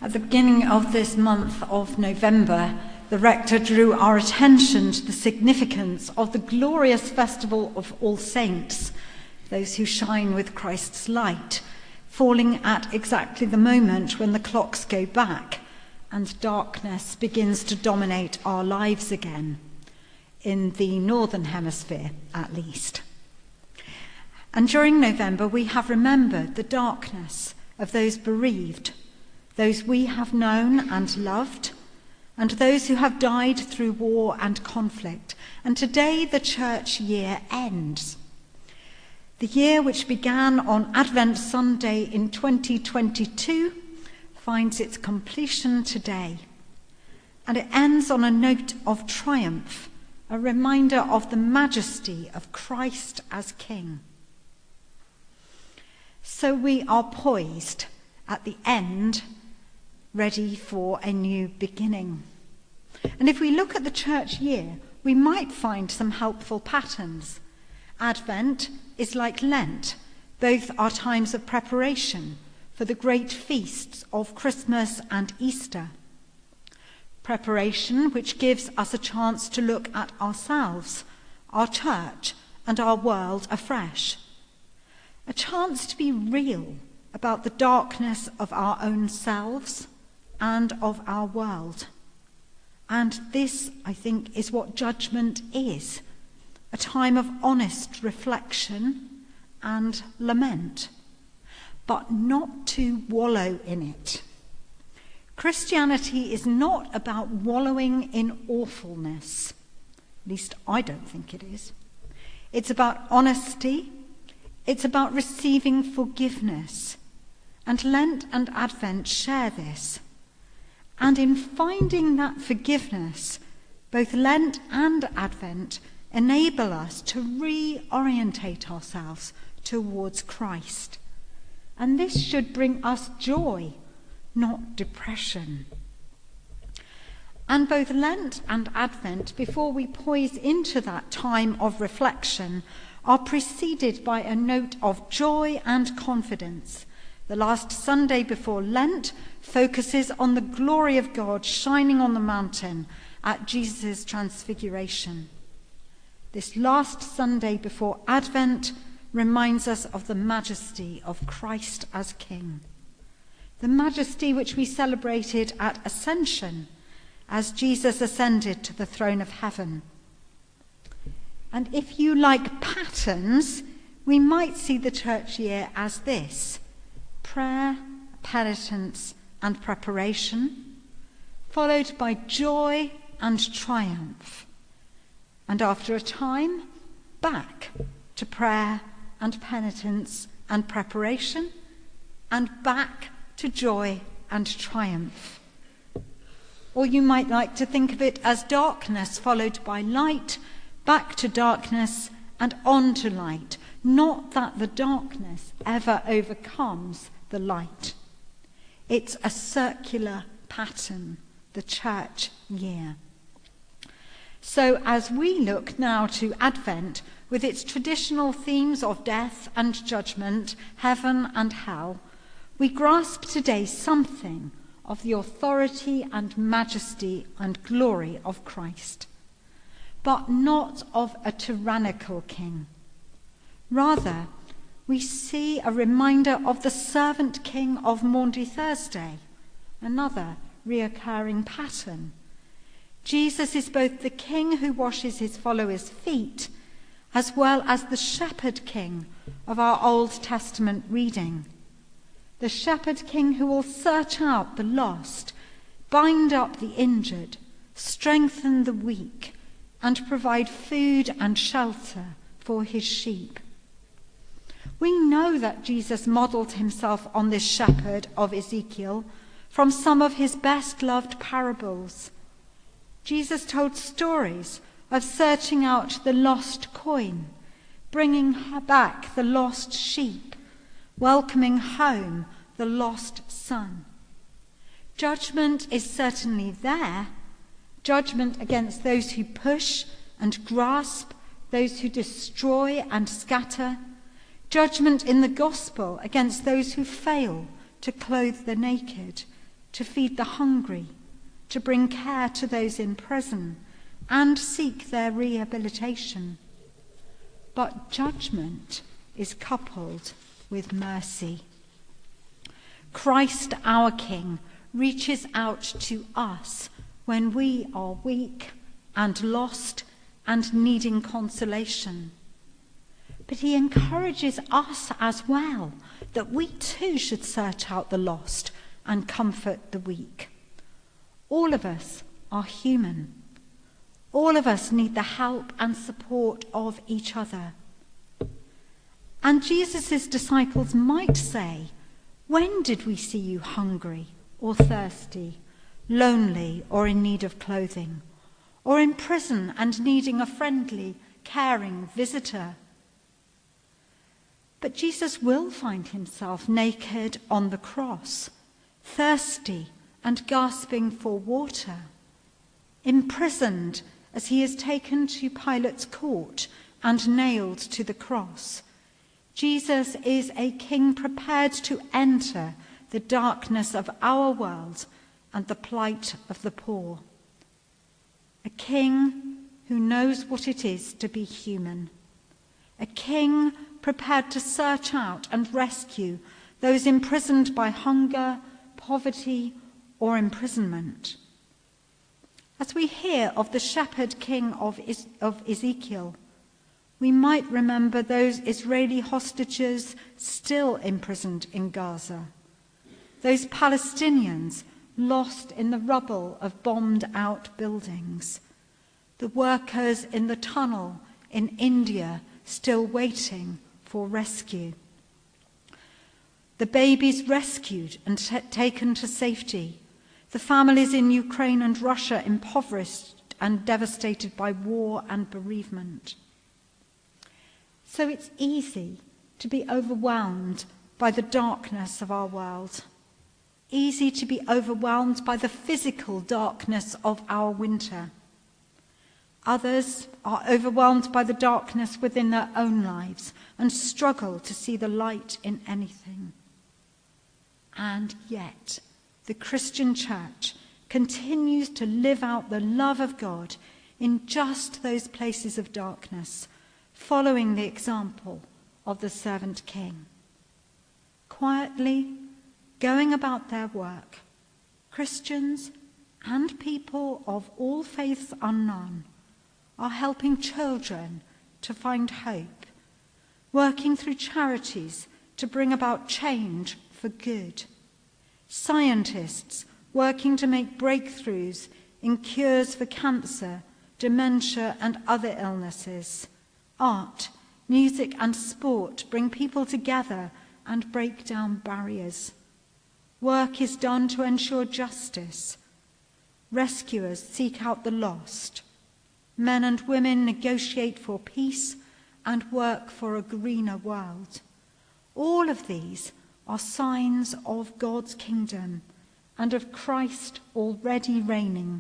At the beginning of this month of November, the rector drew our attention to the significance of the glorious festival of All Saints, those who shine with Christ's light, falling at exactly the moment when the clocks go back and darkness begins to dominate our lives again, in the Northern Hemisphere at least. And during November, we have remembered the darkness of those bereaved, those we have known and loved, and those who have died through war and conflict. And today the church year ends. The year which began on Advent Sunday in 2022 finds its completion today. And it ends on a note of triumph, a reminder of the majesty of Christ as King. So we are poised at the end, ready for a new beginning. And if we look at the church year, we might find some helpful patterns. Advent is like Lent. Both are times of preparation for the great feasts of Christmas and Easter. Preparation which gives us a chance to look at ourselves, our church, and our world afresh. A chance to be real about the darkness of our own selves and of our world. And this, I think, is what judgment is, a time of honest reflection and lament, but not to wallow in it. Christianity is not about wallowing in awfulness. At least I don't think it is. It's about honesty. It's about receiving forgiveness. And Lent and Advent share this. And in finding that forgiveness, both Lent and Advent enable us to reorientate ourselves towards Christ. And this should bring us joy, not depression. And both Lent and Advent, before we poise into that time of reflection, are preceded by a note of joy and confidence. The last Sunday before Lent focuses on the glory of God shining on the mountain at Jesus' transfiguration. This last Sunday before Advent reminds us of the majesty of Christ as King. The majesty which we celebrated at Ascension as Jesus ascended to the throne of heaven. And if you like patterns, we might see the church year as this: prayer, penitence, and preparation, followed by joy and triumph. And after a time, back to prayer and penitence and preparation, and back to joy and triumph. Or you might like to think of it as darkness followed by light, back to darkness and on to light. Not that the darkness ever overcomes the light. It's a circular pattern, the church year. So as we look now to Advent with its traditional themes of death and judgment, heaven and hell, we grasp today something of the authority and majesty and glory of Christ, but not of a tyrannical king. Rather, we see a reminder of the servant king of Maundy Thursday, another reoccurring pattern. Jesus is both the king who washes his followers' feet, as well as the shepherd king of our Old Testament reading. The shepherd king who will search out the lost, bind up the injured, strengthen the weak, and provide food and shelter for his sheep. We know that Jesus modelled himself on this shepherd of Ezekiel from some of his best-loved parables. Jesus told stories of searching out the lost coin, bringing back the lost sheep, welcoming home the lost son. Judgment is certainly there. Judgment against those who push and grasp, those who destroy and scatter. Judgment in the gospel against those who fail to clothe the naked, to feed the hungry, to bring care to those in prison, and seek their rehabilitation. But judgment is coupled with mercy. Christ, our King, reaches out to us when we are weak and lost and needing consolation. But he encourages us as well that we too should search out the lost and comfort the weak. All of us are human. All of us need the help and support of each other. And Jesus' disciples might say, "When did we see you hungry or thirsty, lonely or in need of clothing, or in prison and needing a friendly, caring visitor?" But Jesus will find himself naked on the cross, thirsty and gasping for water, imprisoned as he is taken to Pilate's court and nailed to the cross. Jesus is a king prepared to enter the darkness of our world and the plight of the poor. A king who knows what it is to be human. A king prepared to search out and rescue those imprisoned by hunger, poverty, or imprisonment. As we hear of the shepherd king of Ezekiel, we might remember those Israeli hostages still imprisoned in Gaza, those Palestinians lost in the rubble of bombed-out buildings, the workers in the tunnel in India still waiting for rescue, the babies rescued and taken to safety, the families in Ukraine and Russia impoverished and devastated by war and bereavement. So it's easy to be overwhelmed by the darkness of our world, easy to be overwhelmed by the physical darkness of our winter. Others are overwhelmed by the darkness within their own lives and struggle to see the light in anything. And yet, the Christian church continues to live out the love of God in just those places of darkness, following the example of the servant king. Quietly, going about their work, Christians and people of all faiths unknown are helping children to find hope, working through charities to bring about change for good, scientists working to make breakthroughs in cures for cancer, dementia, and other illnesses. Art, music, and sport bring people together and break down barriers. Work is done to ensure justice. Rescuers seek out the lost. Men and women negotiate for peace and work for a greener world. All of these are signs of God's kingdom and of Christ already reigning.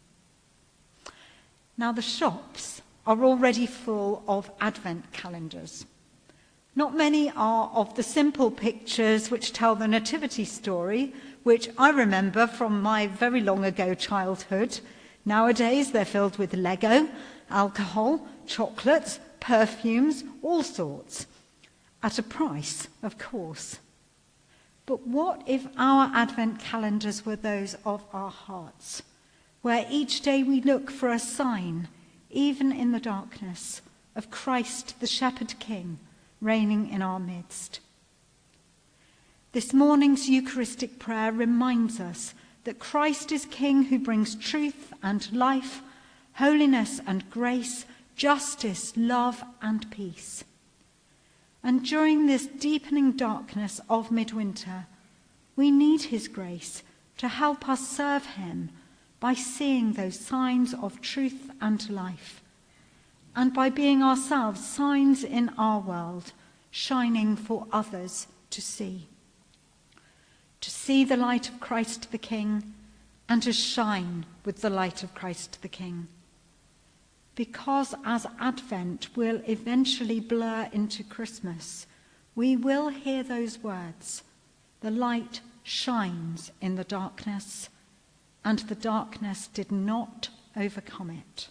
Now the shops are already full of Advent calendars. Not many are of the simple pictures which tell the nativity story, which I remember from my very long ago childhood. Nowadays they're filled with Lego, alcohol, chocolates, perfumes, all sorts. At a price, of course. But what if our Advent calendars were those of our hearts, where each day we look for a sign, even in the darkness, of Christ the Shepherd King reigning in our midst? This morning's Eucharistic prayer reminds us that Christ is King who brings truth and life, holiness and grace, justice, love and peace. And during this deepening darkness of midwinter, we need his grace to help us serve him by seeing those signs of truth and life, and by being ourselves signs in our world, shining for others to see. To see the light of Christ the King, and to shine with the light of Christ the King. Because as Advent will eventually blur into Christmas, we will hear those words, "The light shines in the darkness, and the darkness did not overcome it.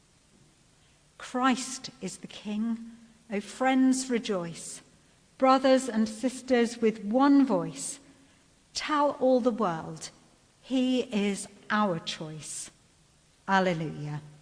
Christ is the King. O friends, rejoice. Brothers and sisters, with one voice, tell all the world, he is our choice. Alleluia.